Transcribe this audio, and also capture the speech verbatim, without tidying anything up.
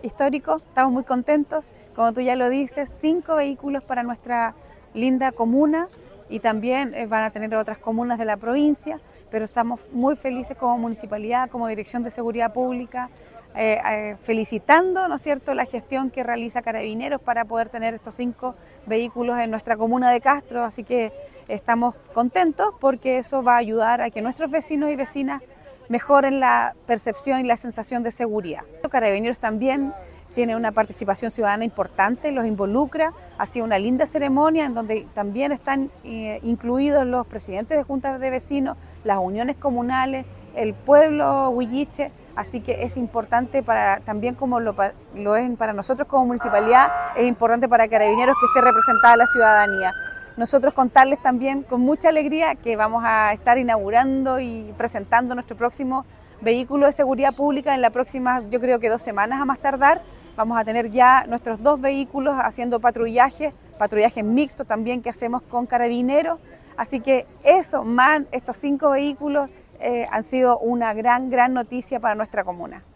histórico, estamos muy contentos, como tú ya lo dices, cinco vehículos para nuestra linda comuna y también van a tener otras comunas de la provincia, pero estamos muy felices como municipalidad, como Dirección de Seguridad Pública, eh, eh, felicitando, ¿no es cierto?, la gestión que realiza Carabineros para poder tener estos cinco vehículos en nuestra comuna de Castro, así que estamos contentos porque eso va a ayudar a que nuestros vecinos y vecinas mejoren la percepción y la sensación de seguridad. Carabineros también tiene una participación ciudadana importante, los involucra, ha sido una linda ceremonia en donde también están eh, incluidos los presidentes de juntas de vecinos, las uniones comunales, el pueblo huilliche, así que es importante para, también como lo, lo es para nosotros como municipalidad, es importante para Carabineros que esté representada la ciudadanía. Nosotros contarles también con mucha alegría que vamos a estar inaugurando y presentando nuestro próximo vehículo de seguridad pública en la próxima, yo creo que dos semanas a más tardar. Vamos a tener ya nuestros dos vehículos haciendo patrullaje, patrullaje mixto también que hacemos con Carabineros. Así que eso, más estos cinco vehículos, eh, han sido una gran, gran noticia para nuestra comuna.